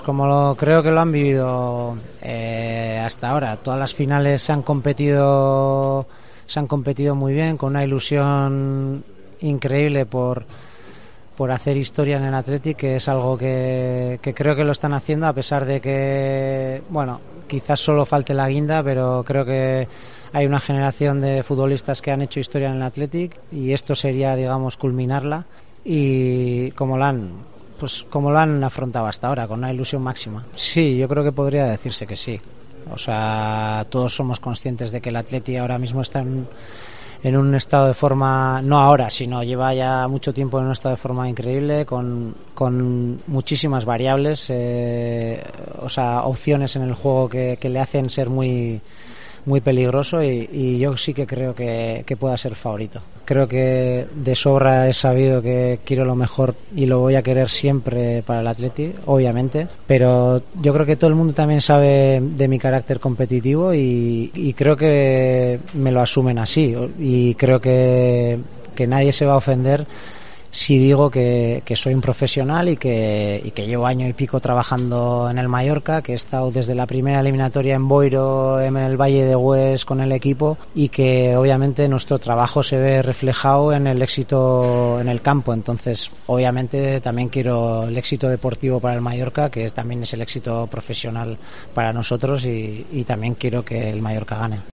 Creo que lo han vivido hasta ahora. Todas las finales se han competido muy bien, con una ilusión increíble por hacer historia en el Athletic, que es algo que creo que lo están haciendo, a pesar de que, bueno, quizás solo falte la guinda, pero creo que hay una generación de futbolistas que han hecho historia en el Athletic y esto sería, digamos, culminarla, y como lo han afrontado hasta ahora, con una ilusión máxima. Sí, yo creo que podría decirse que sí. O sea, todos somos conscientes de que el Athletic ahora mismo está en un estado de forma, no ahora, sino lleva ya mucho tiempo en un estado de forma increíble, con muchísimas variables, o sea, opciones en el juego que le hacen ser muy peligroso, y yo sí que creo que pueda ser favorito. Creo que de sobra he sabido que quiero lo mejor y lo voy a querer siempre para el Atleti, obviamente, pero yo creo que todo el mundo también sabe de mi carácter competitivo y creo que me lo asumen así, y creo que nadie se va a ofender si digo que soy un profesional y que llevo año y pico trabajando en el Mallorca, que he estado desde la primera eliminatoria en Boiro, en el Valle de Hues con el equipo, y que obviamente nuestro trabajo se ve reflejado en el éxito en el campo. Entonces, obviamente también quiero el éxito deportivo para el Mallorca, que también es el éxito profesional para nosotros, y también quiero que el Mallorca gane.